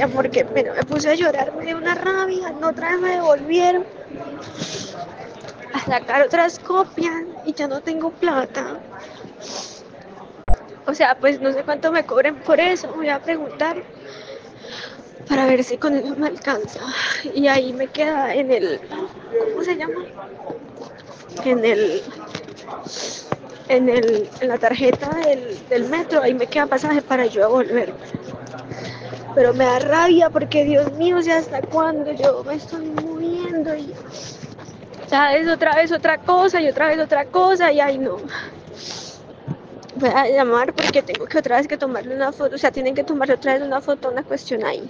porque bueno, me puse a llorar, me dio una rabia, no otra vez me devolvieron a sacar otras copias y ya no tengo plata. O sea, pues no sé cuánto me cobren por eso, voy a preguntar para ver si con eso me alcanza. Y ahí me queda en el, ¿cómo se llama? En el, en la tarjeta del metro, ahí me queda pasaje para yo volver. Pero me da rabia porque Dios mío, o sea, ¿hasta cuándo yo me estoy moviendo? Y sabes, otra vez otra cosa y otra vez otra cosa y ay no. Voy a llamar porque tengo que otra vez que tomarle una foto, o sea, tienen que tomarle otra vez una foto, una cuestión ahí.